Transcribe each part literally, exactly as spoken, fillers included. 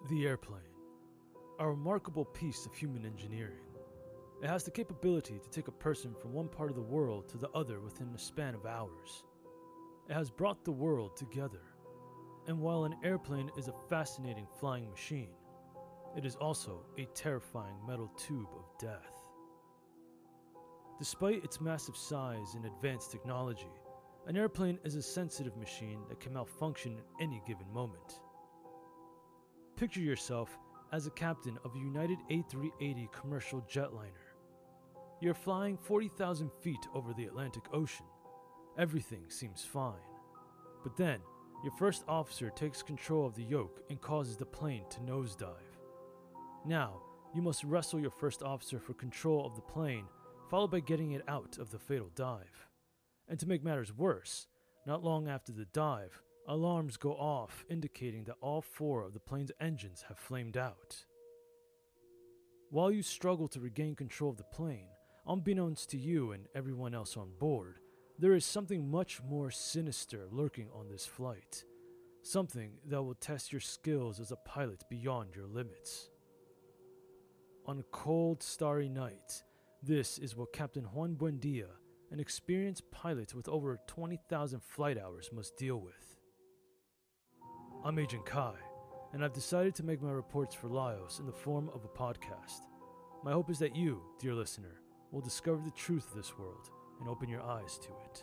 The airplane. A remarkable piece of human engineering. It has the capability to take a person from one part of the world to the other within a span of hours. It has brought the world together. And while an airplane is a fascinating flying machine, it is also a terrifying metal tube of death. Despite its massive size and advanced technology, an airplane is a sensitive machine that can malfunction at any given moment. Picture yourself as a captain of a United A three eighty commercial jetliner. You're flying forty thousand feet over the Atlantic Ocean. Everything seems fine. But then, your first officer takes control of the yoke and causes the plane to nosedive. Now, you must wrestle your first officer for control of the plane, followed by getting it out of the fatal dive. And to make matters worse, not long after the dive, alarms go off indicating that all four of the plane's engines have flamed out. While you struggle to regain control of the plane, unbeknownst to you and everyone else on board, there is something much more sinister lurking on this flight. Something that will test your skills as a pilot beyond your limits. On a cold, starry night, this is what Captain Juan Buendia, an experienced pilot with over twenty thousand flight hours, must deal with. I'm Agent Kai, and I've decided to make my reports for Laos in the form of a podcast. My hope is that you, dear listener, will discover the truth of this world and open your eyes to it.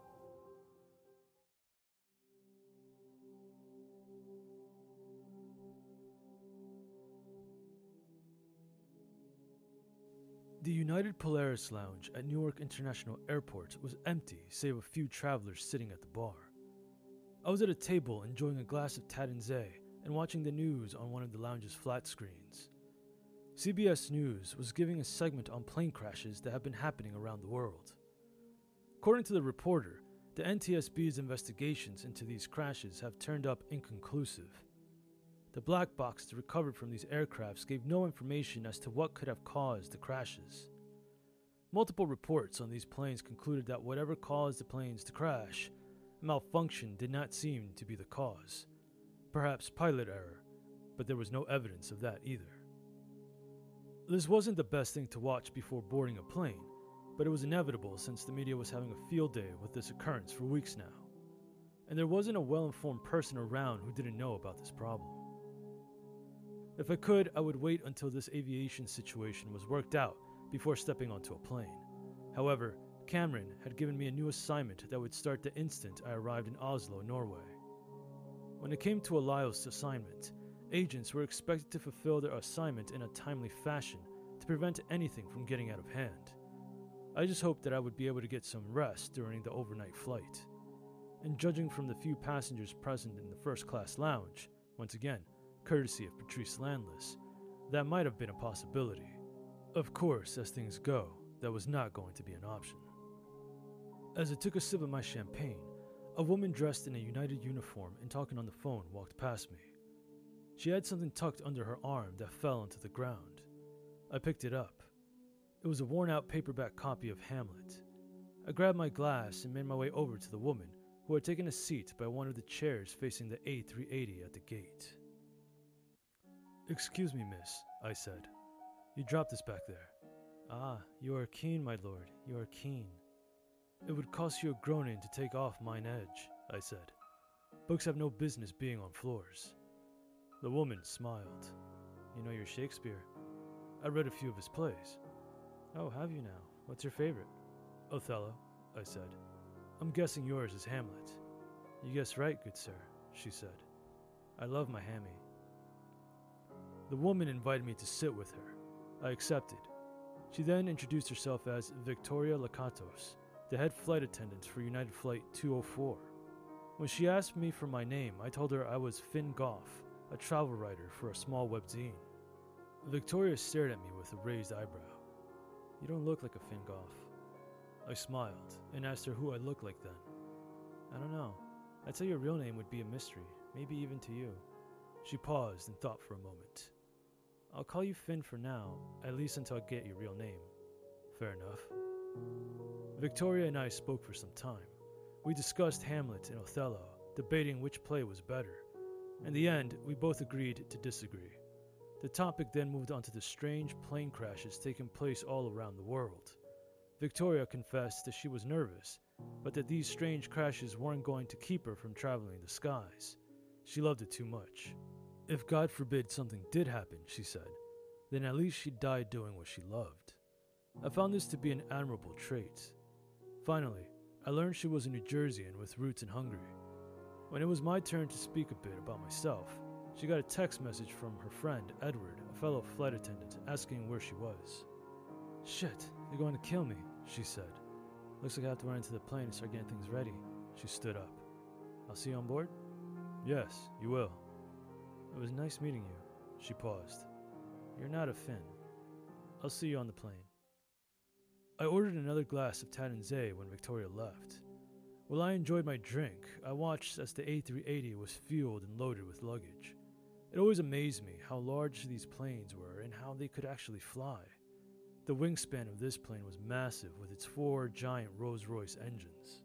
The United Polaris Lounge at Newark International Airport was empty save a few travelers sitting at the bar. I was at a table enjoying a glass of Tadenze and watching the news on one of the lounge's flat screens. C B S News was giving a segment on plane crashes that have been happening around the world. According to the reporter, the N T S B's investigations into these crashes have turned up inconclusive. The black boxes recovered from these aircrafts gave no information as to what could have caused the crashes. Multiple reports on these planes concluded that whatever caused the planes to crash, malfunction did not seem to be the cause. Perhaps pilot error, but there was no evidence of that either. This wasn't the best thing to watch before boarding a plane, but it was inevitable since the media was having a field day with this occurrence for weeks now. And there wasn't a well-informed person around who didn't know about this problem. If I could, I would wait until this aviation situation was worked out before stepping onto a plane. However, Cameron had given me a new assignment that would start the instant I arrived in Oslo, Norway. When it came to a Laos assignment, agents were expected to fulfill their assignment in a timely fashion to prevent anything from getting out of hand. I just hoped that I would be able to get some rest during the overnight flight. And judging from the few passengers present in the first-class lounge, once again, courtesy of Patrice Landless, that might have been a possibility. Of course, as things go, that was not going to be an option. As I took a sip of my champagne, a woman dressed in a United uniform and talking on the phone walked past me. She had something tucked under her arm that fell onto the ground. I picked it up. It was a worn-out paperback copy of Hamlet. I grabbed my glass and made my way over to the woman, who had taken a seat by one of the chairs facing the A three eighty at the gate. "Excuse me, miss," I said. "You dropped this back there." "Ah, you are keen, my lord, you are keen." "It would cost you a groaning to take off mine edge," I said. "Books have no business being on floors." The woman smiled. "You know your Shakespeare." "I read a few of his plays." "Oh, have you now? What's your favorite?" "Othello," I said. "I'm guessing yours is Hamlet." "You guess right, good sir," she said. "I love my Hammy." The woman invited me to sit with her. I accepted. She then introduced herself as Victoria Lakatos, the head flight attendant for United Flight two oh four. When she asked me for my name, I told her I was Finn Goff, a travel writer for a small webzine. Victoria stared at me with a raised eyebrow. "You don't look like a Finn Goff." I smiled and asked her who I looked like then. "I don't know. I'd say your real name would be a mystery, maybe even to you." She paused and thought for a moment. "I'll call you Finn for now, at least until I get your real name." "Fair enough." Victoria and I spoke for some time. We discussed Hamlet and Othello, debating which play was better. In the end, we both agreed to disagree. The topic then moved on to the strange plane crashes taking place all around the world. Victoria confessed that she was nervous, but that these strange crashes weren't going to keep her from traveling the skies. She loved it too much. If God forbid something did happen, she said, then at least she'd die doing what she loved. I found this to be an admirable trait. Finally, I learned she was a New Jerseyan with roots in Hungary. When it was my turn to speak a bit about myself, she got a text message from her friend, Edward, a fellow flight attendant, asking where she was. "Shit, they're going to kill me," she said. "Looks like I have to run into the plane and start getting things ready." She stood up. "I'll see you on board?" "Yes, you will." "It was nice meeting you." She paused. "You're not a Finn. I'll see you on the plane." I ordered another glass of Tadenze when Victoria left. While I enjoyed my drink, I watched as the A three eighty was fueled and loaded with luggage. It always amazed me how large these planes were and how they could actually fly. The wingspan of this plane was massive with its four giant Rolls-Royce engines.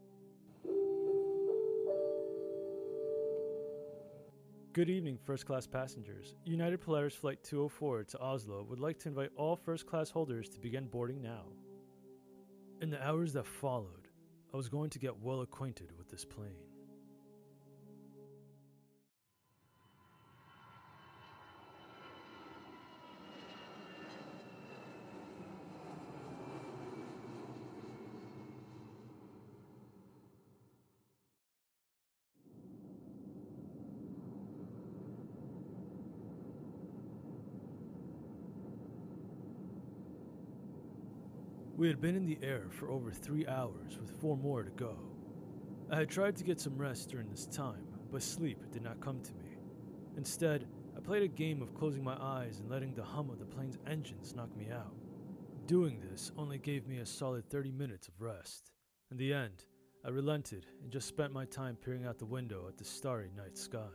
Good evening, first-class passengers. United Polaris Flight two oh four to Oslo would like to invite all first-class holders to begin boarding now. In the hours that followed, I was going to get well acquainted with this plane. We had been in the air for over three hours with four more to go. I had tried to get some rest during this time, but sleep did not come to me. Instead, I played a game of closing my eyes and letting the hum of the plane's engines knock me out. Doing this only gave me a solid thirty minutes of rest. In the end, I relented and just spent my time peering out the window at the starry night sky.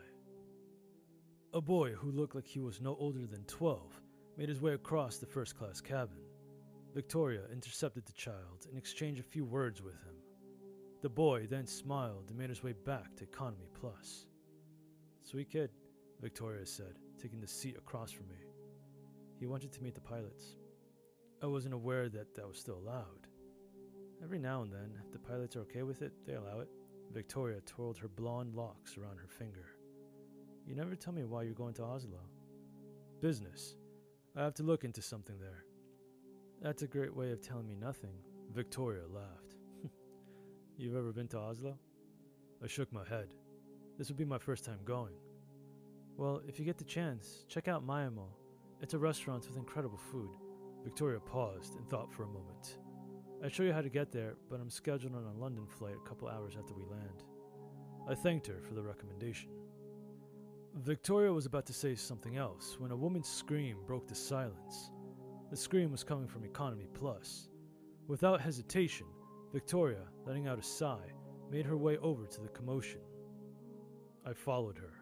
A boy who looked like he was no older than twelve made his way across the first-class cabin. Victoria intercepted the child and exchanged a few words with him. The boy then smiled and made his way back to Economy Plus. "Sweet kid," Victoria said, taking the seat across from me. "He wanted to meet the pilots." I wasn't aware that that was still allowed. Every now and then, if the pilots are okay with it, they allow it. Victoria twirled her blonde locks around her finger. "You never tell me why you're going to Oslo." "Business. I have to look into something there." "That's a great way of telling me nothing," Victoria laughed. "You've ever been to Oslo?" I shook my head. This would be my first time going. "Well, if you get the chance, check out Mayamo. It's a restaurant with incredible food." Victoria paused and thought for a moment. "I'd show you how to get there, but I'm scheduled on a London flight a couple hours after we land." I thanked her for the recommendation. Victoria was about to say something else when a woman's scream broke the silence. The scream was coming from Economy Plus. Without hesitation, Victoria, letting out a sigh, made her way over to the commotion. I followed her.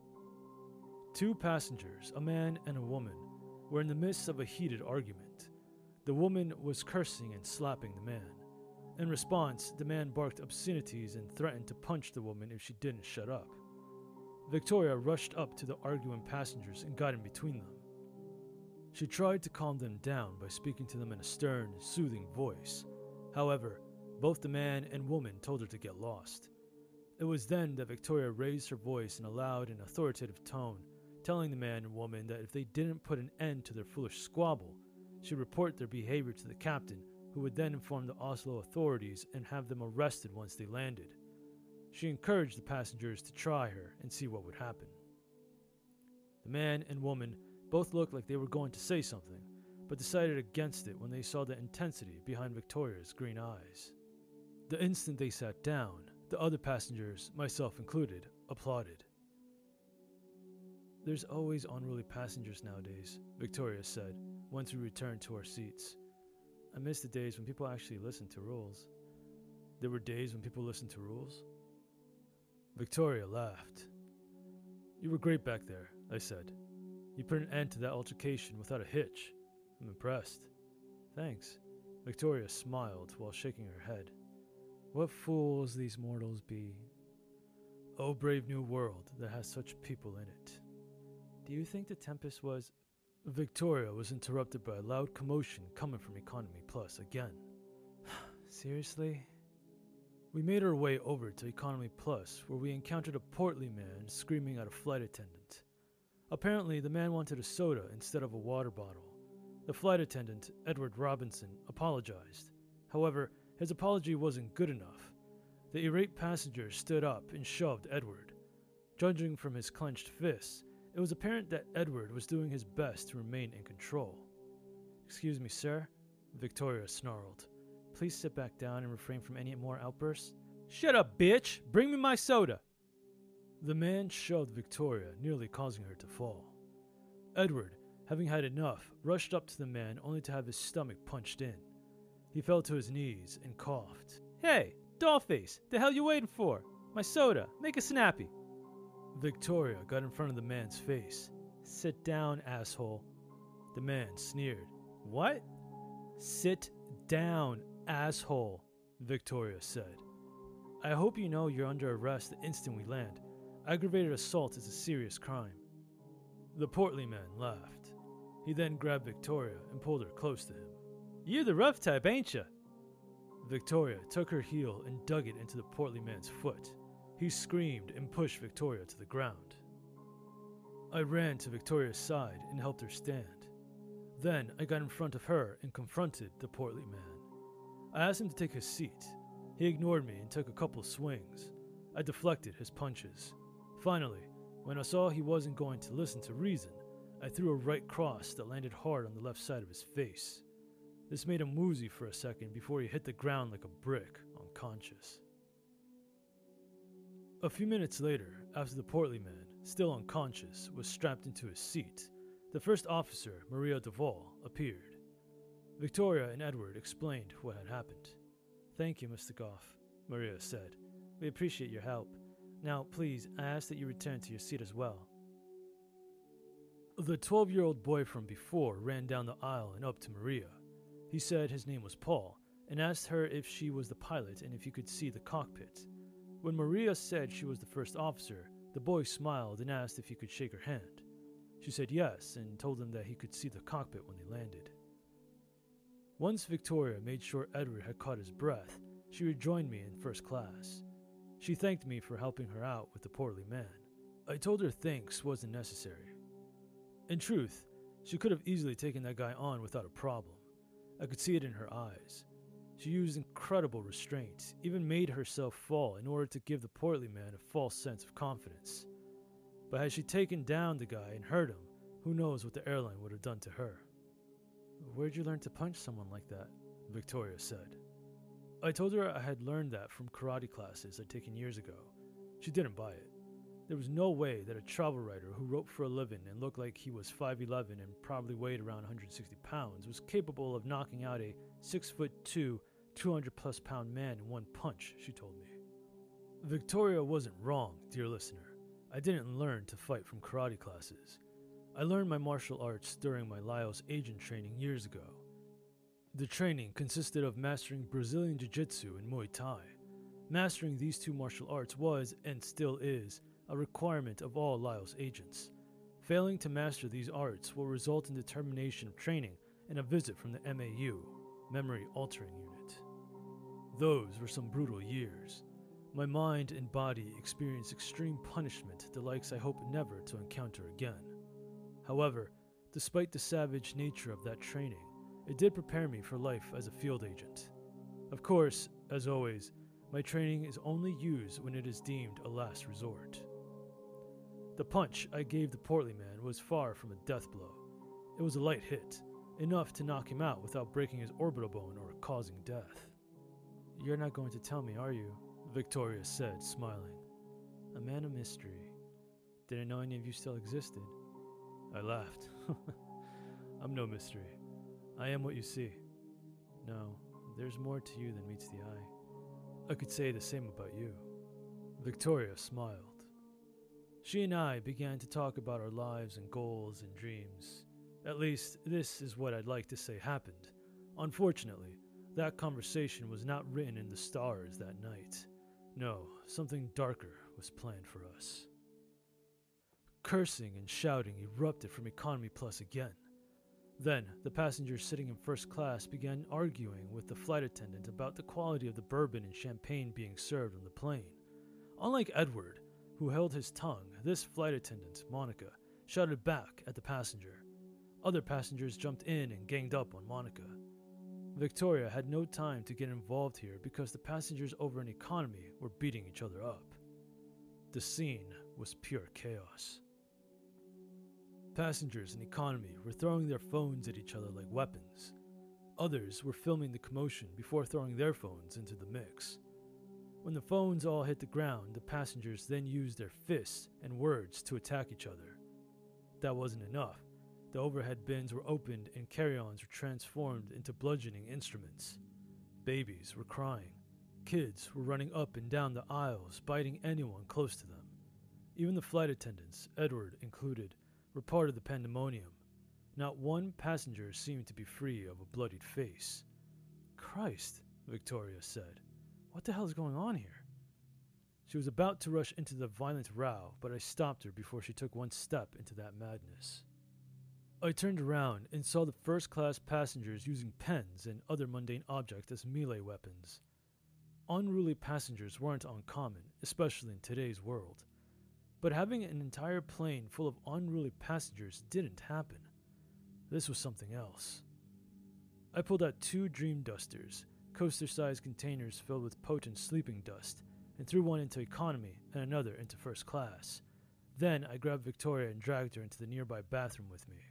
Two passengers, a man and a woman, were in the midst of a heated argument. The woman was cursing and slapping the man. In response, the man barked obscenities and threatened to punch the woman if she didn't shut up. Victoria rushed up to the arguing passengers and got in between them. She tried to calm them down by speaking to them in a stern, soothing voice. However, both the man and woman told her to get lost. It was then that Victoria raised her voice in a loud and authoritative tone, telling the man and woman that if they didn't put an end to their foolish squabble, she'd report their behavior to the captain, who would then inform the Oslo authorities and have them arrested once they landed. She encouraged the passengers to try her and see what would happen. The man and woman both looked like they were going to say something, but decided against it when they saw the intensity behind Victoria's green eyes. The instant they sat down, the other passengers, myself included, applauded. "There's always unruly passengers nowadays," Victoria said, once we returned to our seats. "I miss the days when people actually listened to rules." "There were days when people listened to rules?" Victoria laughed. "You were great back there," I said. "You put an end to that altercation without a hitch. I'm impressed." "Thanks." Victoria smiled while shaking her head. "What fools these mortals be." Oh, brave new world that has such people in it. Do you think the Tempest was... Victoria was interrupted by a loud commotion coming from Economy Plus again. Seriously? We made our way over to Economy Plus, where we encountered a portly man screaming at a flight attendant. Apparently, the man wanted a soda instead of a water bottle. The flight attendant, Edward Robinson, apologized. However, his apology wasn't good enough. The irate passenger stood up and shoved Edward. Judging from his clenched fists, it was apparent that Edward was doing his best to remain in control. "Excuse me, sir," Victoria snarled. "Please sit back down and refrain from any more outbursts." "Shut up, bitch! Bring me my soda!" The man shoved Victoria, nearly causing her to fall. Edward, having had enough, rushed up to the man only to have his stomach punched in. He fell to his knees and coughed. "Hey, dollface, the hell you waiting for? My soda, make it snappy." Victoria got in front of the man's face. "Sit down, asshole." The man sneered. "What?" "Sit down, asshole," Victoria said. "I hope you know you're under arrest the instant we land. Aggravated assault is a serious crime." The portly man laughed. He then grabbed Victoria and pulled her close to him. "You're the rough type, ain't ya?" Victoria took her heel and dug it into the portly man's foot. He screamed and pushed Victoria to the ground. I ran to Victoria's side and helped her stand. Then I got in front of her and confronted the portly man. I asked him to take his seat. He ignored me and took a couple swings. I deflected his punches. Finally, when I saw he wasn't going to listen to reason, I threw a right cross that landed hard on the left side of his face. This made him woozy for a second before he hit the ground like a brick, unconscious. A few minutes later, after the portly man, still unconscious, was strapped into his seat, the first officer, Maria Duval, appeared. Victoria and Edward explained what had happened. "Thank you, Mister Goff," Maria said. "We appreciate your help. Now, please, I ask that you return to your seat as well." The twelve-year-old boy from before ran down the aisle and up to Maria. He said his name was Paul and asked her if she was the pilot and if he could see the cockpit. When Maria said she was the first officer, the boy smiled and asked if he could shake her hand. She said yes and told him that he could see the cockpit when they landed. Once Victoria made sure Edward had caught his breath, she rejoined me in first class. She thanked me for helping her out with the portly man. I told her thanks wasn't necessary. In truth, she could have easily taken that guy on without a problem. I could see it in her eyes. She used incredible restraint, even made herself fall in order to give the portly man a false sense of confidence. But had she taken down the guy and hurt him, who knows what the airline would have done to her. "Where'd you learn to punch someone like that?" Victoria said. I told her I had learned that from karate classes I'd taken years ago. She didn't buy it. There was no way that a travel writer who wrote for a living and looked like he was five eleven and probably weighed around one hundred sixty pounds was capable of knocking out a six foot two, two hundred plus pound man in one punch, she told me. Victoria wasn't wrong, dear listener. I didn't learn to fight from karate classes. I learned my martial arts during my Laos agent training years ago. The training consisted of mastering Brazilian Jiu-Jitsu and Muay Thai. Mastering these two martial arts was, and still is, a requirement of all Laos agents. Failing to master these arts will result in the termination of training and a visit from the M A U, Memory Altering Unit. Those were some brutal years. My mind and body experienced extreme punishment, the likes I hope never to encounter again. However, despite the savage nature of that training, it did prepare me for life as a field agent. Of course, as always, my training is only used when it is deemed a last resort. The punch I gave the portly man was far from a death blow. It was a light hit, enough to knock him out without breaking his orbital bone or causing death. "You're not going to tell me, are you?" Victoria said, smiling. "A man of mystery. Didn't know any of you still existed." I laughed. "I'm no mystery. I am what you see. No, there's more to you than meets the eye. I could say the same about you." Victoria smiled. She and I began to talk about our lives and goals and dreams. At least, this is what I'd like to say happened. Unfortunately, that conversation was not written in the stars that night. No, something darker was was planned for us. Cursing and shouting erupted from Economy Plus again. Then, the passengers sitting in first class began arguing with the flight attendant about the quality of the bourbon and champagne being served on the plane. Unlike Edward, who held his tongue, this flight attendant, Monica, shouted back at the passenger. Other passengers jumped in and ganged up on Monica. Victoria had no time to get involved here because the passengers over in economy were beating each other up. The scene was pure chaos. Passengers in economy were throwing their phones at each other like weapons. Others were filming the commotion before throwing their phones into the mix. When the phones all hit the ground, the passengers then used their fists and words to attack each other. That wasn't enough. The overhead bins were opened and carry-ons were transformed into bludgeoning instruments. Babies were crying. Kids were running up and down the aisles, biting anyone close to them. Even the flight attendants, Edward included, were part of the pandemonium. Not one passenger seemed to be free of a bloodied face. "Christ," Victoria said. "What the hell is going on here?" She was about to rush into the violent row, but I stopped her before she took one step into that madness. I turned around and saw the first-class passengers using pens and other mundane objects as melee weapons. Unruly passengers weren't uncommon, especially in today's world. But having an entire plane full of unruly passengers didn't happen. This was something else. I pulled out two Dream Dusters, coaster-sized containers filled with potent sleeping dust, and threw one into economy and another into first class. Then I grabbed Victoria and dragged her into the nearby bathroom with me.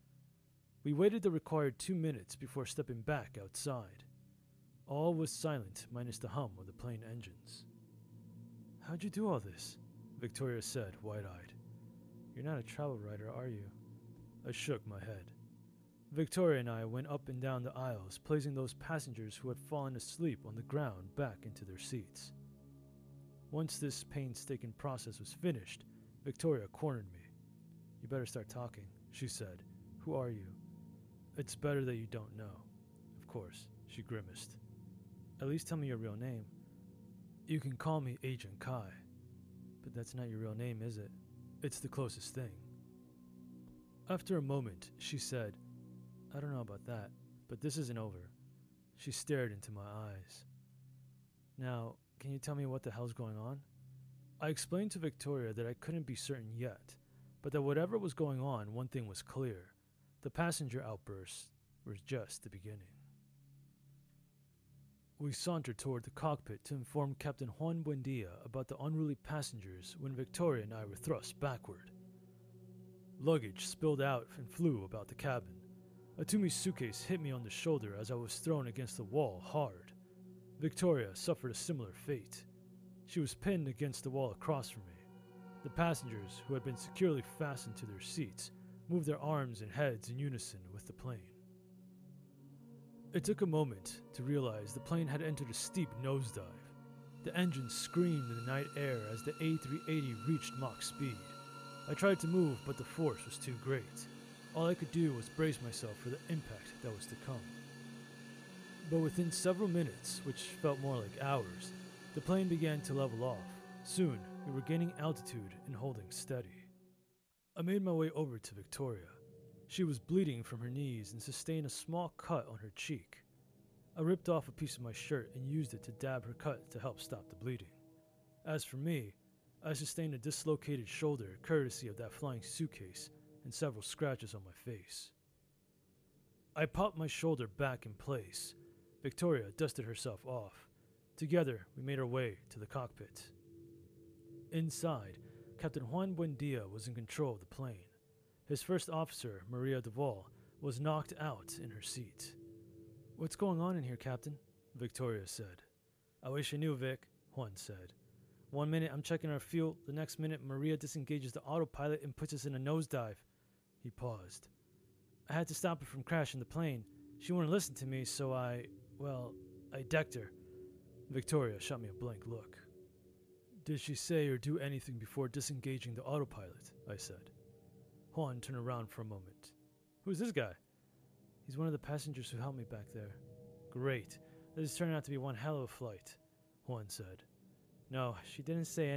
We waited the required two minutes before stepping back outside. All was silent minus the hum of the plane engines. "How'd you do all this?" Victoria said, wide-eyed. "You're not a travel writer, are you?" I shook my head. Victoria and I went up and down the aisles, placing those passengers who had fallen asleep on the ground back into their seats. Once this painstaking process was finished, Victoria cornered me. "You better start talking," she said. "Who are you?" "It's better that you don't know." "Of course," she grimaced. "At least tell me your real name." "You can call me Agent Kai." "But that's not your real name, is it?" "It's the closest thing." After a moment, she said, "I don't know about that, but this isn't over." She stared into my eyes. "Now, can you tell me what the hell's going on?" I explained to Victoria that I couldn't be certain yet, but that whatever was going on, one thing was clear. The passenger outbursts were just the beginning. We sauntered toward the cockpit to inform Captain Juan Buendia about the unruly passengers when Victoria and I were thrust backward. Luggage spilled out and flew about the cabin. A Toomey suitcase hit me on the shoulder as I was thrown against the wall hard. Victoria suffered a similar fate. She was pinned against the wall across from me. The passengers, who had been securely fastened to their seats, moved their arms and heads in unison with the plane. It took a moment to realize the plane had entered a steep nosedive. The engine screamed in the night air as the A three eighty reached Mach speed. I tried to move, but the force was too great. All I could do was brace myself for the impact that was to come. But within several minutes, which felt more like hours, the plane began to level off. Soon, we were gaining altitude and holding steady. I made my way over to Victoria. She was bleeding from her knees and sustained a small cut on her cheek. I ripped off a piece of my shirt and used it to dab her cut to help stop the bleeding. As for me, I sustained a dislocated shoulder courtesy of that flying suitcase and several scratches on my face. I popped my shoulder back in place. Victoria dusted herself off. Together, we made our way to the cockpit. Inside, Captain Juan Buendia was in control of the plane. His first officer, Maria Duval, was knocked out in her seat. "What's going on in here, Captain?" Victoria said. "I wish I knew, Vic," Juan said. "One minute I'm checking our fuel, the next minute Maria disengages the autopilot and puts us in a nosedive." He paused. "I had to stop her from crashing the plane. She wouldn't listen to me, so I, well, I decked her." Victoria shot me a blank look. "Did she say or do anything before disengaging the autopilot?" I said. Juan turned around for a moment. "Who's this guy?" "He's one of the passengers who helped me back there." "Great. This is turning out to be one hell of a flight," Juan said. "No, she didn't say any...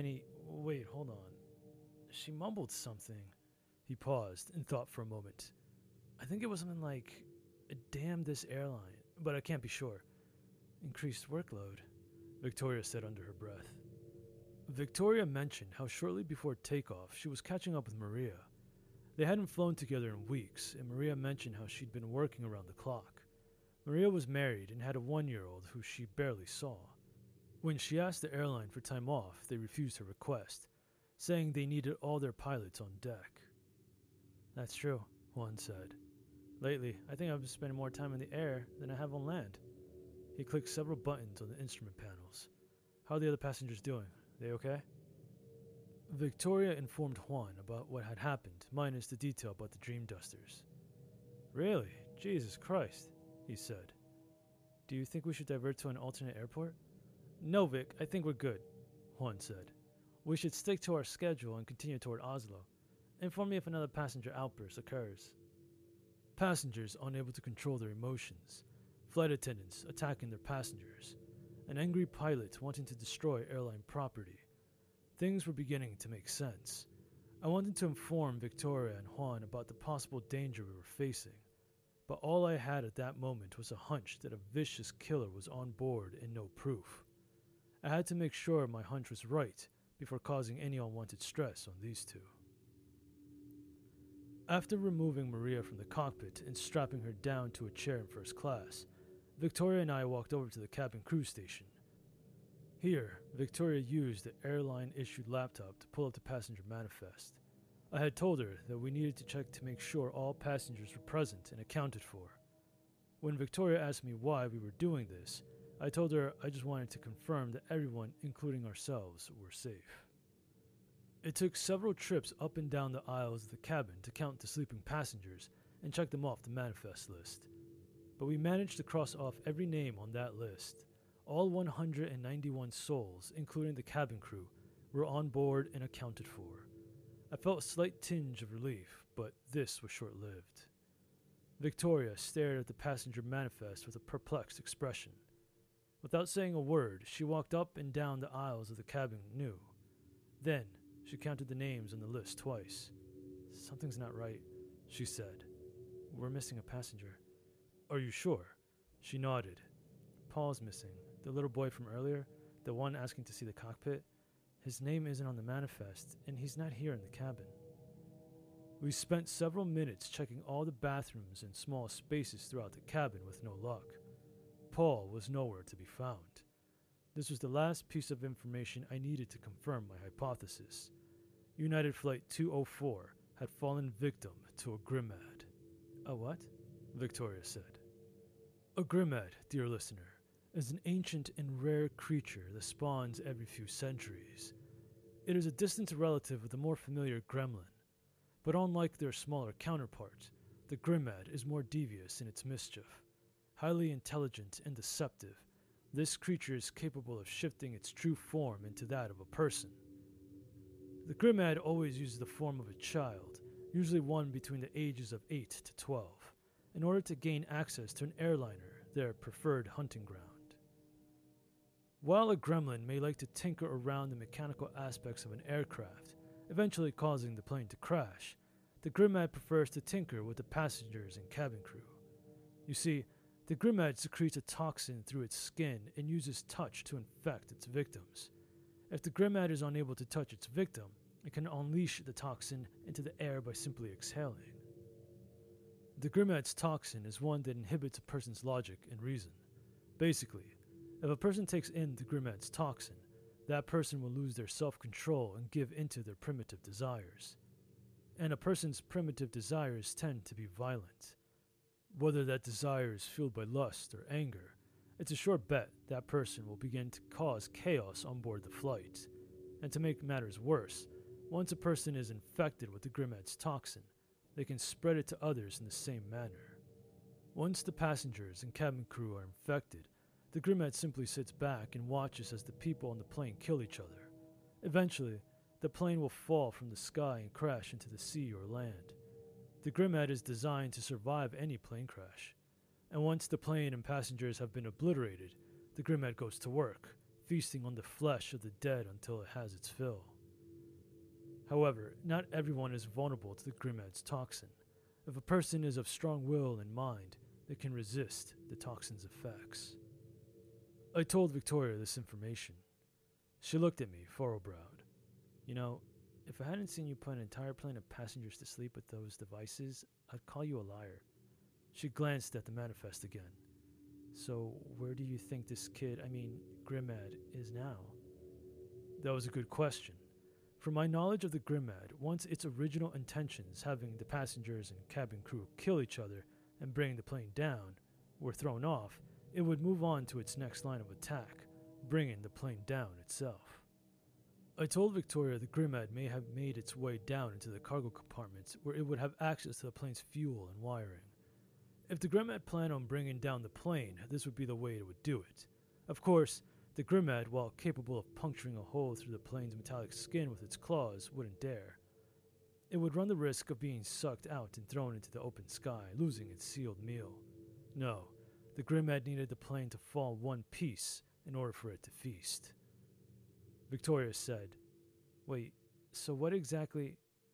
Wait, hold on. She mumbled something. He paused and thought for a moment. I think it was something like, damn this airline, but I can't be sure. Increased workload, Victoria said under her breath. Victoria mentioned how shortly before takeoff she was catching up with Maria. They hadn't flown together in weeks, and Maria mentioned how she'd been working around the clock. Maria was married and had a one-year-old who she barely saw. When she asked the airline for time off, they refused her request, saying they needed all their pilots on deck. That's true, Juan said. Lately, I think I've been spending more time in the air than I have on land. He clicked several buttons on the instrument panels. How are the other passengers doing? They okay? Victoria informed Juan about what had happened, minus the detail about the Dream Dusters. Really? Jesus Christ, he said. Do you think we should divert to an alternate airport? No, Vic, I think we're good, Juan said. We should stick to our schedule and continue toward Oslo. Inform me if another passenger outburst occurs. Passengers unable to control their emotions, flight attendants attacking their passengers, an angry pilot wanting to destroy airline property. Things were beginning to make sense. I wanted to inform Victoria and Juan about the possible danger we were facing, but all I had at that moment was a hunch that a vicious killer was on board and no proof. I had to make sure my hunch was right before causing any unwanted stress on these two. After removing Maria from the cockpit and strapping her down to a chair in first class, Victoria and I walked over to the cabin crew station. Here, Victoria used the airline-issued laptop to pull up the passenger manifest. I had told her that we needed to check to make sure all passengers were present and accounted for. When Victoria asked me why we were doing this, I told her I just wanted to confirm that everyone, including ourselves, were safe. It took several trips up and down the aisles of the cabin to count the sleeping passengers and check them off the manifest list. But we managed to cross off every name on that list. All one hundred ninety-one souls, including the cabin crew, were on board and accounted for. I felt a slight tinge of relief, but this was short-lived. Victoria stared at the passenger manifest with a perplexed expression. Without saying a word, she walked up and down the aisles of the cabin anew. Then, she counted the names on the list twice. Something's not right, she said. We're missing a passenger. Are you sure? She nodded. Paul's missing. The little boy from earlier, the one asking to see the cockpit. His name isn't on the manifest, and he's not here in the cabin. We spent several minutes checking all the bathrooms and small spaces throughout the cabin with no luck. Paul was nowhere to be found. This was the last piece of information I needed to confirm my hypothesis. United Flight two oh four had fallen victim to a Grimad. A what? Victoria said. A Grimad, dear listener, is an ancient and rare creature that spawns every few centuries. It is a distant relative of the more familiar gremlin, but unlike their smaller counterpart, the Grimad is more devious in its mischief. Highly intelligent and deceptive, this creature is capable of shifting its true form into that of a person. The Grimad always uses the form of a child, usually one between the ages of eight to twelve, in order to gain access to an airliner, their preferred hunting ground. While a gremlin may like to tinker around the mechanical aspects of an aircraft, eventually causing the plane to crash, the Grimad prefers to tinker with the passengers and cabin crew. You see, the Grimad secretes a toxin through its skin and uses touch to infect its victims. If the Grimad is unable to touch its victim, it can unleash the toxin into the air by simply exhaling. The Grimad's toxin is one that inhibits a person's logic and reason. Basically, if a person takes in the Grimad's toxin, that person will lose their self-control and give into their primitive desires. And a person's primitive desires tend to be violent. Whether that desire is fueled by lust or anger, it's a sure bet that person will begin to cause chaos on board the flight. And to make matters worse, once a person is infected with the Grimad's toxin, they can spread it to others in the same manner. Once the passengers and cabin crew are infected, the Grimad simply sits back and watches as the people on the plane kill each other. Eventually, the plane will fall from the sky and crash into the sea or land. The Grimad is designed to survive any plane crash, and once the plane and passengers have been obliterated, the Grimad goes to work, feasting on the flesh of the dead until it has its fill. However, not everyone is vulnerable to the Grimad's toxin. If a person is of strong will and mind, they can resist the toxin's effects. I told Victoria this information. She looked at me, furrow-browed. You know, if I hadn't seen you put an entire plane of passengers to sleep with those devices, I'd call you a liar. She glanced at the manifest again. So, where do you think this kid, I mean, Grimad, is now? That was a good question. From my knowledge of the Grimad, once its original intentions, having the passengers and cabin crew kill each other and bring the plane down, were thrown off, it would move on to its next line of attack, bringing the plane down itself. I told Victoria the Grimad may have made its way down into the cargo compartments where it would have access to the plane's fuel and wiring. If the Grimad planned on bringing down the plane, this would be the way it would do it. Of course, the Grimad, while capable of puncturing a hole through the plane's metallic skin with its claws, wouldn't dare. It would run the risk of being sucked out and thrown into the open sky, losing its sealed meal. No, the Grimad needed the plane to fall in one piece in order for it to feast. Victoria said, Wait, so what exactly?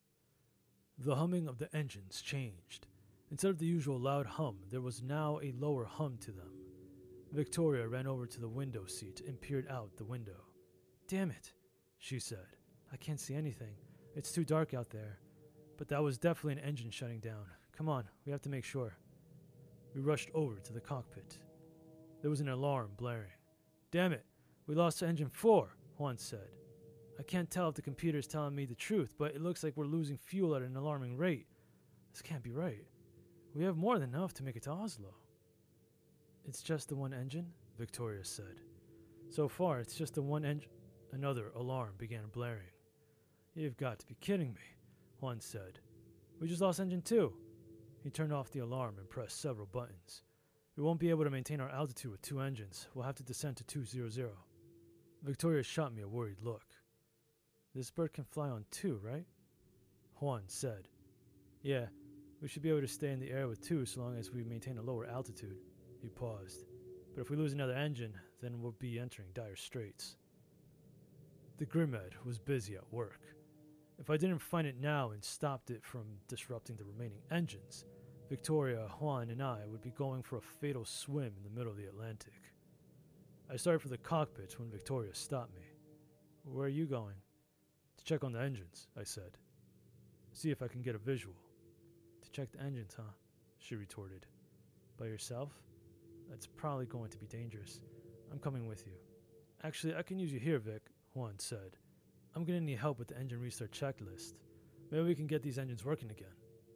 The humming of the engines changed. Instead of the usual loud hum, there was now a lower hum to them. Victoria ran over to the window seat and peered out the window. Damn it, she said. I can't see anything. It's too dark out there. But that was definitely an engine shutting down. Come on, we have to make sure. We rushed over to the cockpit. There was an alarm blaring. Damn it, we lost engine four, Juan said. I can't tell if the computer is telling me the truth, but it looks like we're losing fuel at an alarming rate. This can't be right. We have more than enough to make it to Oslo. It's just the one engine, Victoria said. So far, it's just the one engine. Another alarm began blaring. You've got to be kidding me, Juan said. We just lost engine two. He turned off the alarm and pressed several buttons. We won't be able to maintain our altitude with two engines. We'll have to descend to two hundred. Victoria shot me a worried look. This bird can fly on two, right? Juan said. Yeah, we should be able to stay in the air with two so long as we maintain a lower altitude. He paused. But if we lose another engine, then we'll be entering dire straits. The Grimad was busy at work. If I didn't find it now and stopped it from disrupting the remaining engines, Victoria, Juan, and I would be going for a fatal swim in the middle of the Atlantic. I started for the cockpit when Victoria stopped me. Where are you going? To check on the engines, I said. See if I can get a visual. To check the engines, huh? She retorted. By yourself? That's probably going to be dangerous. I'm coming with you. Actually, I can use you here, Vic, Juan said. I'm going to need help with the engine restart checklist. Maybe we can get these engines working again.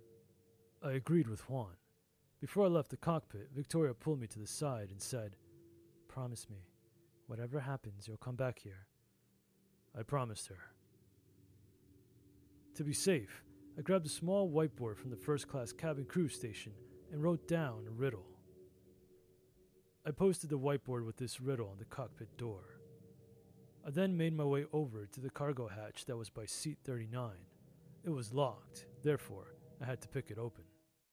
I agreed with Juan. Before I left the cockpit, Victoria pulled me to the side and said, Promise me, whatever happens, you'll come back here. I promised her. To be safe, I grabbed a small whiteboard from the first-class cabin crew station and wrote down a riddle. I posted the whiteboard with this riddle on the cockpit door. I then made my way over to the cargo hatch that was by seat thirty-nine. It was locked, therefore I had to pick it open.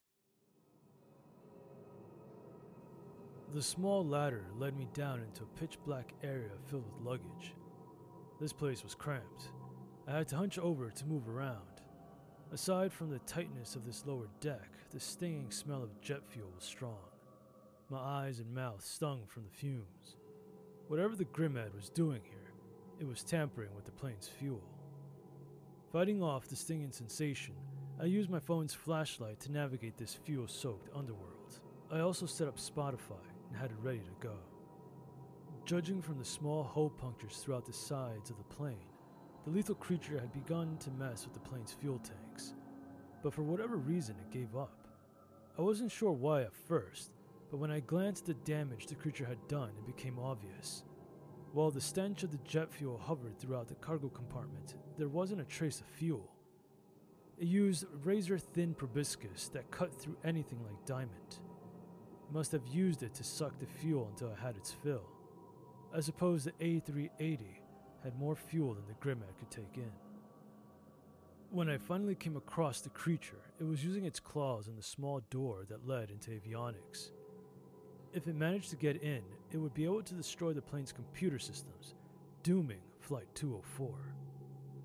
The small ladder led me down into a pitch-black area filled with luggage. This place was cramped. I had to hunch over to move around. Aside from the tightness of this lower deck, the stinging smell of jet fuel was strong. My eyes and mouth stung from the fumes. Whatever the Grimad was doing here, it was tampering with the plane's fuel. Fighting off the stinging sensation, I used my phone's flashlight to navigate this fuel-soaked underworld. I also set up Spotify and had it ready to go. Judging from the small hole punctures throughout the sides of the plane, the lethal creature had begun to mess with the plane's fuel tanks, but for whatever reason it gave up. I wasn't sure why at first, but when I glanced at the damage the creature had done, it became obvious. While the stench of the jet fuel hovered throughout the cargo compartment, there wasn't a trace of fuel. It used razor-thin proboscis that cut through anything like diamond. It must have used it to suck the fuel until it had its fill. I suppose the A three eighty had more fuel than the Grimad could take in. When I finally came across the creature, it was using its claws on the small door that led into avionics. If it managed to get in, it would be able to destroy the plane's computer systems, dooming Flight two oh four.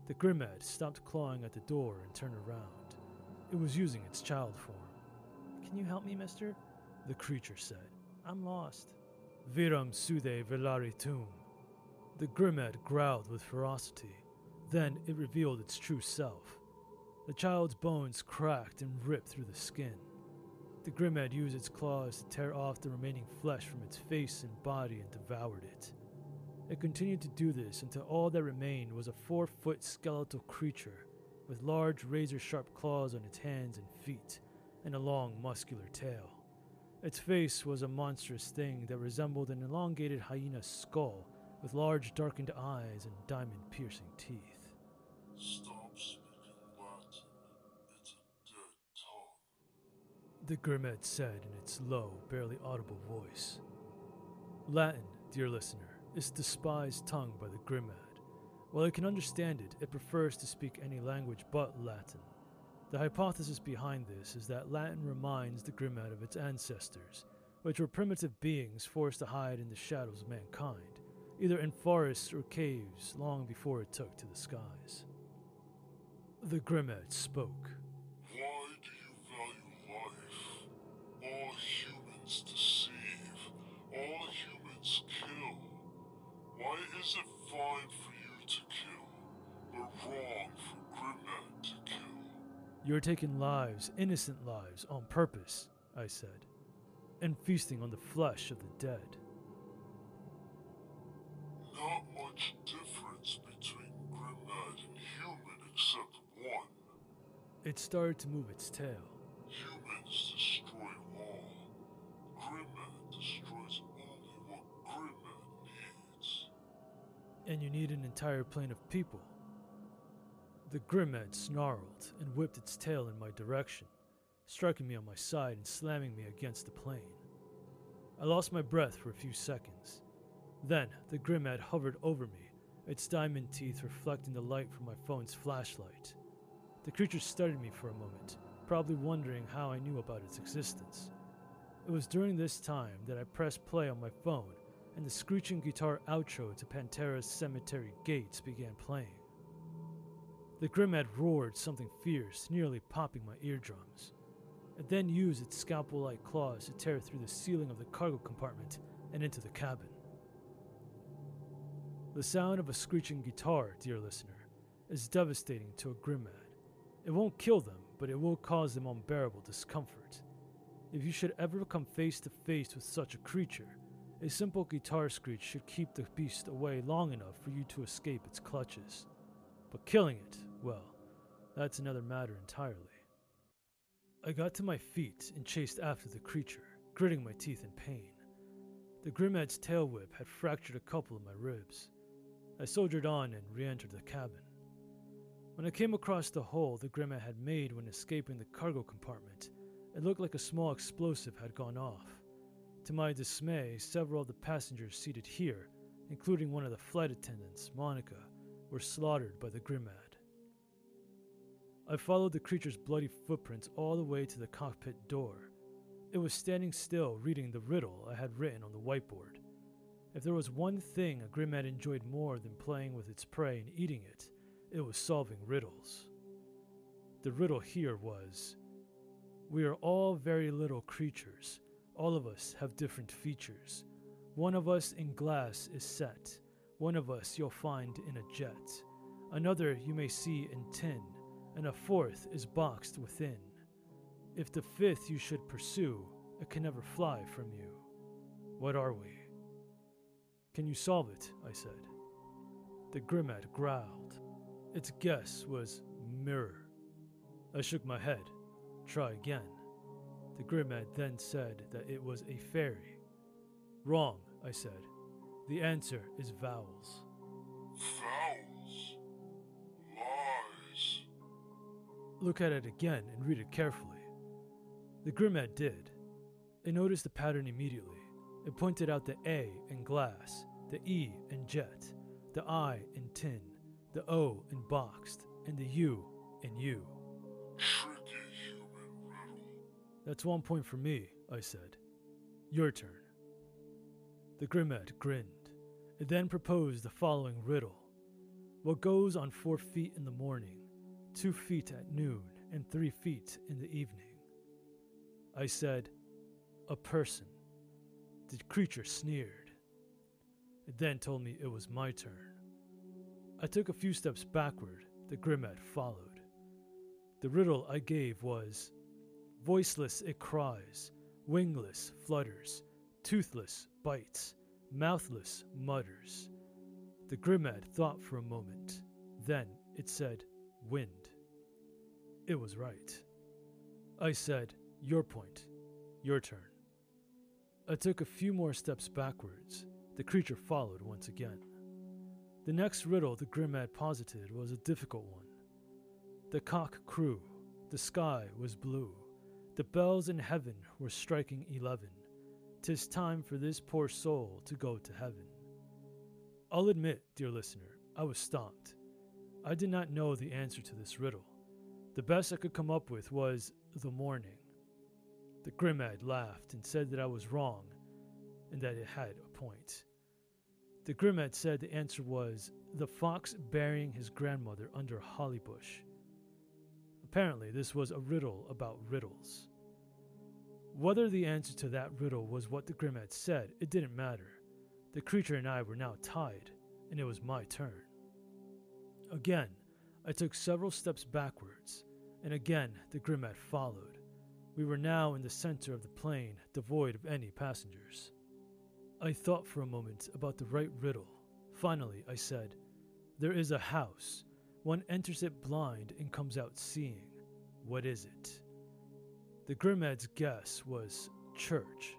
The Grimad stopped clawing at the door and turned around. It was using its child form. "Can you help me, mister?" the creature said. "I'm lost." "Viram sude velari tum." The Grimad growled with ferocity. Then it revealed its true self. The child's bones cracked and ripped through the skin. The Grimad used its claws to tear off the remaining flesh from its face and body and devoured it. It continued to do this until all that remained was a four-foot skeletal creature with large razor-sharp claws on its hands and feet and a long muscular tail. Its face was a monstrous thing that resembled an elongated hyena's skull with large darkened eyes and diamond-piercing teeth. "Stop speaking Latin. It's a dead tongue," the Grimad said in its low, barely audible voice. Latin, dear listener, is the despised tongue by the Grimad. While it can understand it, it prefers to speak any language but Latin. The hypothesis behind this is that Latin reminds the Grimad of its ancestors, which were primitive beings forced to hide in the shadows of mankind, either in forests or caves long before it took to the skies. The Grimad spoke. "Why do you value life? All humans deceive. All humans kill. Why is it fine for you to kill, but wrong for Grimad to kill?" "You're taking lives, innocent lives, on purpose," I said, "and feasting on the flesh of the dead." "Not much difference between Grimad and human except one. It started to move its tail. Humans destroy all. Grimad destroys only what Grimad needs." "And you need an entire plane of people." The Grimad snarled and whipped its tail in my direction, striking me on my side and slamming me against the plane. I lost my breath for a few seconds. Then the Grimad hovered over me, its diamond teeth reflecting the light from my phone's flashlight. The creature studied me for a moment, probably wondering how I knew about its existence. It was during this time that I pressed play on my phone and the screeching guitar outro to Pantera's Cemetery Gates began playing. The Grimad roared something fierce, nearly popping my eardrums. It then used its scalpel-like claws to tear through the ceiling of the cargo compartment and into the cabin. The sound of a screeching guitar, dear listener, is devastating to a Grimad. It won't kill them, but it will cause them unbearable discomfort. If you should ever come face to face with such a creature, a simple guitar screech should keep the beast away long enough for you to escape its clutches. But killing it, well, that's another matter entirely. I got to my feet and chased after the creature, gritting my teeth in pain. The Grimad's tail whip had fractured a couple of my ribs. I soldiered on and re-entered the cabin. When I came across the hole the Grimad had made when escaping the cargo compartment, it looked like a small explosive had gone off. To my dismay, several of the passengers seated here, including one of the flight attendants, Monica, were slaughtered by the Grimad. I followed the creature's bloody footprints all the way to the cockpit door. It was standing still, reading the riddle I had written on the whiteboard. If there was one thing a Grimad enjoyed more than playing with its prey and eating it, it was solving riddles. The riddle here was, we are all very little creatures. All of us have different features. One of us in glass is set. One of us you'll find in a jet. Another you may see in tin, and a fourth is boxed within. If the fifth you should pursue, it can never fly from you. What are we? Can you solve it? I said. The Grimad growled. Its guess was mirror. I shook my head. Try again. The Grimad then said that it was a fairy. Wrong, I said. The answer is vowels. Vowels? Lies. Look at it again and read it carefully. The Grimad did. It noticed the pattern immediately. It pointed out the A in glass, the E in jet, the I in tin, the O in boxed, and the U in you. Tricky human riddle. That's one point for me, I said. Your turn. The Grimad grinned. It then proposed the following riddle. What goes on four feet in the morning, two feet at noon, and three feet in the evening? I said, a person. The creature sneered. It then told me it was my turn. I took a few steps backward. The Grimmad followed. The riddle I gave was, voiceless it cries, wingless flutters, toothless bites, mouthless mutters. The Grimmad thought for a moment. Then it said, wind. It was right. I said, your point. Your turn. I took a few more steps backwards. The creature followed once again. The next riddle the Grimmad posited was a difficult one. The cock crew. The sky was blue. The bells in heaven were striking eleven. 'Tis time for this poor soul to go to heaven. I'll admit, dear listener, I was stumped. I did not know the answer to this riddle. The best I could come up with was the morning. The Grimmad laughed and said that I was wrong and that it had a point. The Grimmad said the answer was the fox burying his grandmother under a holly bush. Apparently, this was a riddle about riddles. Whether the answer to that riddle was what the Grimmad said, it didn't matter. The creature and I were now tied, and it was my turn. Again, I took several steps backwards, and again the Grimmad followed. We were now in the center of the plain, devoid of any passengers. I thought for a moment about the right riddle. Finally, I said, there is a house. One enters it blind and comes out seeing. What is it? The Grimmad's guess was church.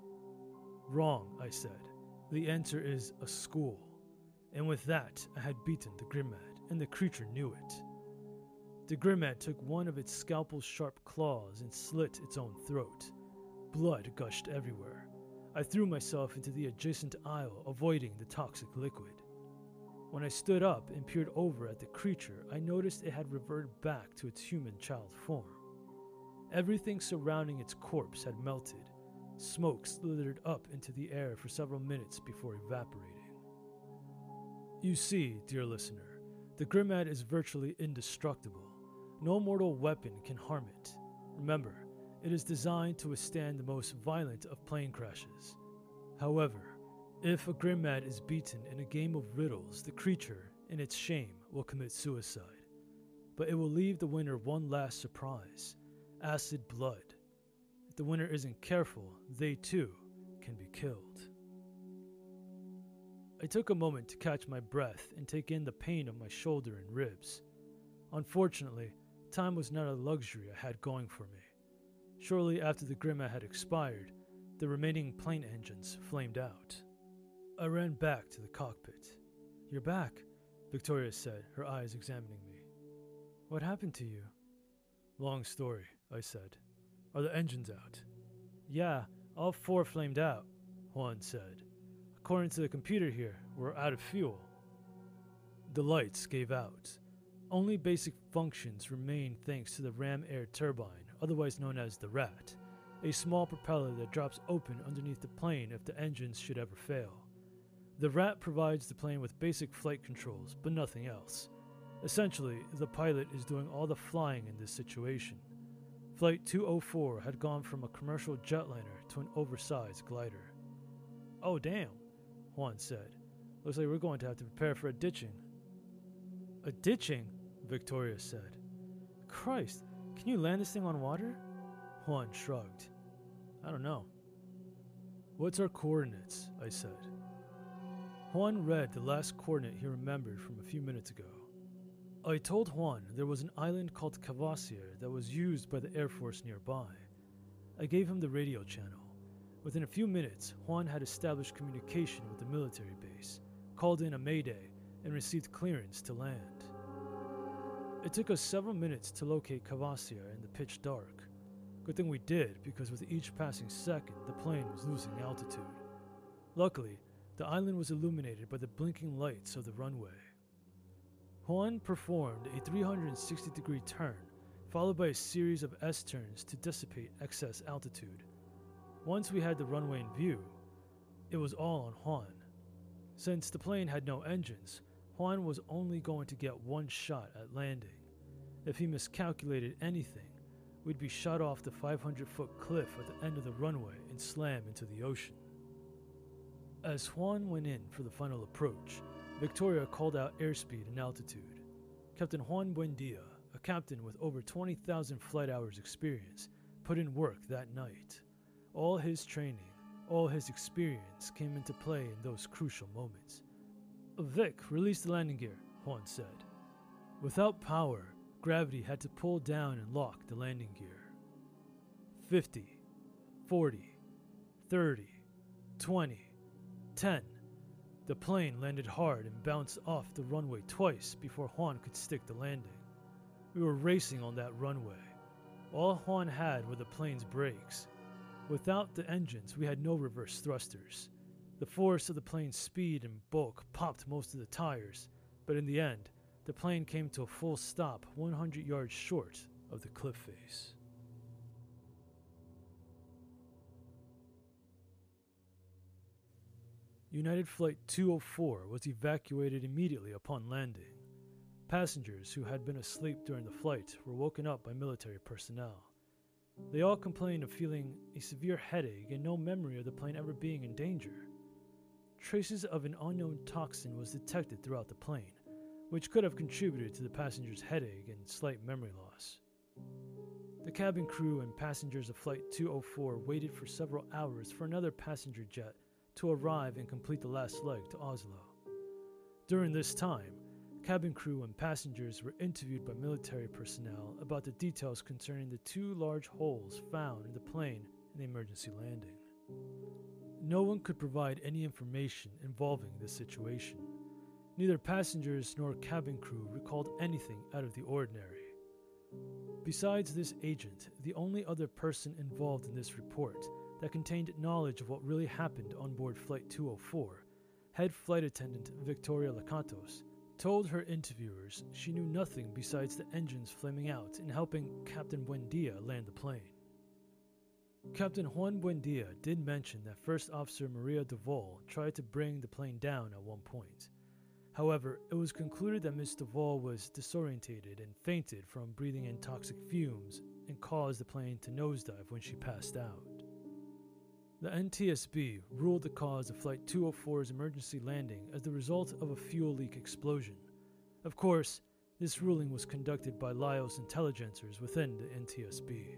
Wrong, I said. The answer is a school. And with that, I had beaten the Grimmad, and the creature knew it. The Grimmad took one of its scalpel's sharp claws and slit its own throat. Blood gushed everywhere. I threw myself into the adjacent aisle, avoiding the toxic liquid. When I stood up and peered over at the creature, I noticed it had reverted back to its human child form. Everything surrounding its corpse had melted. Smoke slithered up into the air for several minutes before evaporating. You see, dear listener, the Grimmad is virtually indestructible. No mortal weapon can harm it. Remember, it is designed to withstand the most violent of plane crashes. However, if a Grimmad is beaten in a game of riddles, the creature, in its shame, will commit suicide. But it will leave the winner one last surprise: acid blood. If the winner isn't careful, they too can be killed. I took a moment to catch my breath and take in the pain of my shoulder and ribs. Unfortunately, time was not a luxury I had going for me. Shortly after the Grimmad had expired, the remaining plane engines flamed out. I ran back to the cockpit. You're back, Victoria said, her eyes examining me. What happened to you? Long story, I said. Are the engines out? Yeah, all four flamed out, Juan said. According to the computer here, we're out of fuel. The lights gave out. Only basic functions remain thanks to the ram air turbine, otherwise known as the Rat, a small propeller that drops open underneath the plane if the engines should ever fail. The Rat provides the plane with basic flight controls, but nothing else. Essentially, the pilot is doing all the flying in this situation. Flight two oh four had gone from a commercial jetliner to an oversized glider. Oh damn, Juan said. Looks like we're going to have to prepare for a ditching. A ditching? Victoria said. Christ, can you land this thing on water? Juan shrugged. I don't know. What's our coordinates? I said. Juan read the last coordinate he remembered from a few minutes ago. I told Juan there was an island called Cavassier that was used by the Air Force nearby. I gave him the radio channel. Within a few minutes, Juan had established communication with the military base, called in a mayday, and received clearance to land. It took us several minutes to locate Cavassier in the pitch dark. Good thing we did, because with each passing second, the plane was losing altitude. Luckily, the island was illuminated by the blinking lights of the runway. Juan performed a three hundred sixty degree turn, followed by a series of S-turns to dissipate excess altitude. Once we had the runway in view, it was all on Juan. Since the plane had no engines, Juan was only going to get one shot at landing. If he miscalculated anything, we'd be shot off the five hundred foot cliff at the end of the runway and slam into the ocean. As Juan went in for the final approach, Victoria called out airspeed and altitude. Captain Juan Buendia, a captain with over twenty thousand flight hours experience, put in work that night. All his training, all his experience came into play in those crucial moments. "Vic, release the landing gear," Juan said. Without power, gravity had to pull down and lock the landing gear. fifty, forty, thirty, twenty, ten. The plane landed hard and bounced off the runway twice before Juan could stick the landing. We were racing on that runway. All Juan had were the plane's brakes. Without the engines, we had no reverse thrusters. The force of the plane's speed and bulk popped most of the tires, but in the end, the plane came to a full stop one hundred yards short of the cliff face. United Flight two oh four was evacuated immediately upon landing. Passengers who had been asleep during the flight were woken up by military personnel. They all complained of feeling a severe headache and no memory of the plane ever being in danger. Traces of an unknown toxin was detected throughout the plane, which could have contributed to the passengers' headache and slight memory loss. The cabin crew and passengers of Flight two oh four waited for several hours for another passenger jet to arrive and complete the last leg to Oslo. During this time, cabin crew and passengers were interviewed by military personnel about the details concerning the two large holes found in the plane in the emergency landing. No one could provide any information involving this situation. Neither passengers nor cabin crew recalled anything out of the ordinary. Besides this agent, the only other person involved in this report that contained knowledge of what really happened on board Flight two oh four, head flight attendant Victoria Lacantos, told her interviewers she knew nothing besides the engines flaming out and helping Captain Buendia land the plane. Captain Juan Buendia did mention that First Officer Maria Duval tried to bring the plane down at one point. However, it was concluded that Miss Duval was disorientated and fainted from breathing in toxic fumes and caused the plane to nosedive when she passed out. The N T S B ruled the cause of Flight two oh four's emergency landing as the result of a fuel leak explosion. Of course, this ruling was conducted by Laos intelligencers within the N T S B.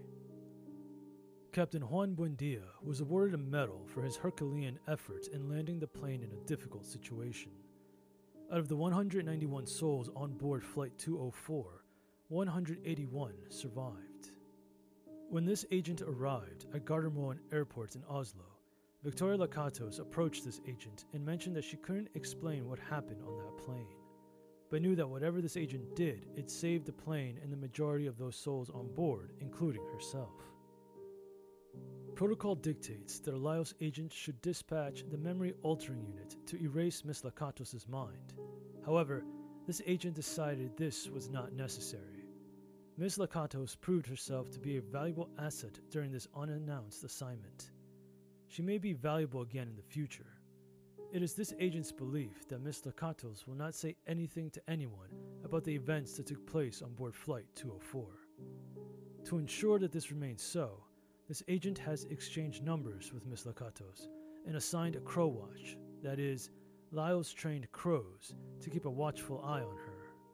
Captain Juan Buendia was awarded a medal for his Herculean effort in landing the plane in a difficult situation. Out of the one hundred ninety-one souls on board Flight two oh four, one hundred eighty-one survived. When this agent arrived at Gardermoen Airport in Oslo, Victoria Lacantos approached this agent and mentioned that she couldn't explain what happened on that plane, but knew that whatever this agent did, it saved the plane and the majority of those souls on board, including herself. Protocol dictates that a Laos agent should dispatch the memory altering unit to erase Miss Lacantos' mind. However, this agent decided this was not necessary. Miss Lacantos proved herself to be a valuable asset during this unannounced assignment. She may be valuable again in the future. It is this agent's belief that Miss Lacantos will not say anything to anyone about the events that took place on board Flight two oh four. To ensure that this remains so, this agent has exchanged numbers with Miss Lacantos and assigned a crow watch, that is, Laos trained crows, to keep a watchful eye on her.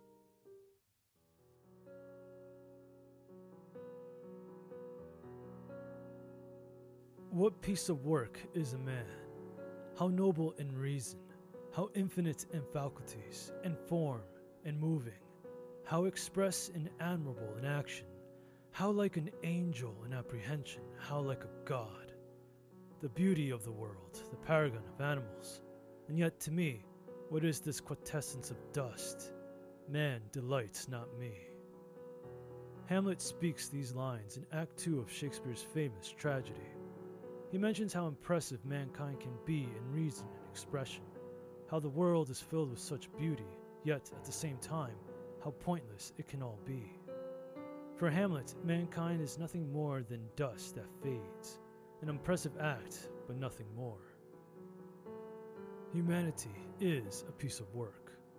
What piece of work is a man? How noble in reason, how infinite in faculties, in form, in moving, how express and admirable in action, how like an angel in apprehension, how like a god. The beauty of the world, the paragon of animals, and yet to me, what is this quintessence of dust? Man delights not me. Hamlet speaks these lines in Act two of Shakespeare's famous tragedy. He mentions how impressive mankind can be in reason and expression, how the world is filled with such beauty, yet at the same time, how pointless it can all be. For Hamlet, mankind is nothing more than dust that fades, an impressive act, but nothing more. Humanity is a piece of work.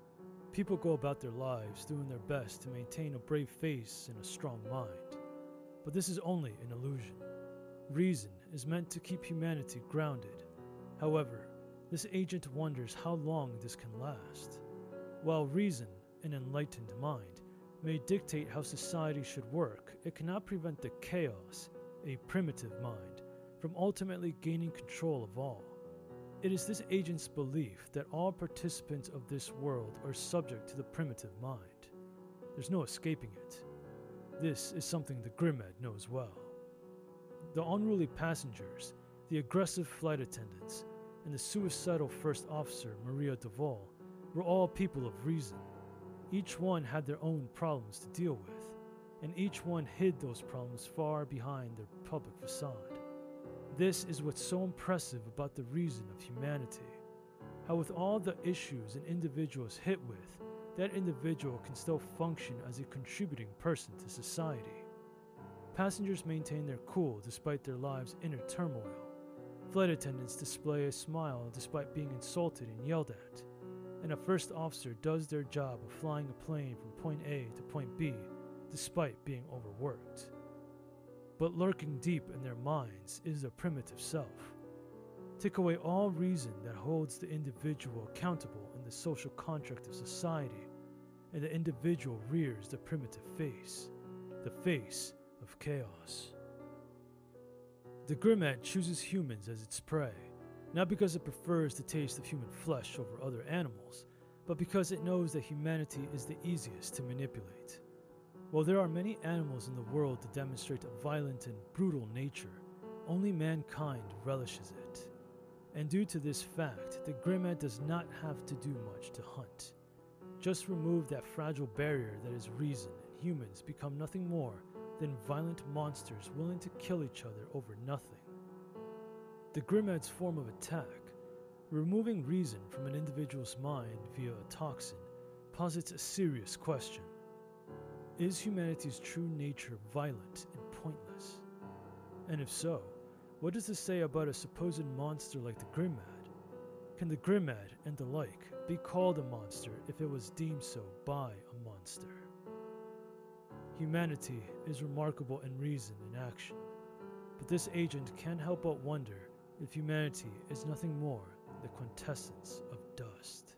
People go about their lives doing their best to maintain a brave face and a strong mind. But this is only an illusion. Reason is meant to keep humanity grounded. However, this agent wonders how long this can last. While reason, an enlightened mind, may dictate how society should work, it cannot prevent the chaos, a primitive mind, from ultimately gaining control of all. It is this agent's belief that all participants of this world are subject to the primitive mind. There's no escaping it. This is something the Grimed knows well. The unruly passengers, the aggressive flight attendants, and the suicidal first officer, Maria Duval, were all people of reason. Each one had their own problems to deal with, and each one hid those problems far behind their public facade. This is what's so impressive about the reason of humanity. How with all the issues an individual is hit with, that individual can still function as a contributing person to society. Passengers maintain their cool despite their lives' inner turmoil. Flight attendants display a smile despite being insulted and yelled at. And a first officer does their job of flying a plane from point A to point B despite being overworked. But lurking deep in their minds is the primitive self. Take away all reason that holds the individual accountable in the social contract of society, and the individual rears the primitive face, the face of chaos. The Grimed chooses humans as its prey, not because it prefers the taste of human flesh over other animals, but because it knows that humanity is the easiest to manipulate. While there are many animals in the world to demonstrate a violent and brutal nature, only mankind relishes it. And due to this fact, the Grimed does not have to do much to hunt. Just remove that fragile barrier that is reason, and humans become nothing more than violent monsters willing to kill each other over nothing. The Grimed's form of attack, removing reason from an individual's mind via a toxin, posits a serious question. Is humanity's true nature violent and pointless? And if so, what does this say about a supposed monster like the Grimed? Can the Grimed and the like be called a monster if it was deemed so by a monster? Humanity is remarkable in reason and action, but this agent can't help but wonder if humanity is nothing more than the quintessence of dust.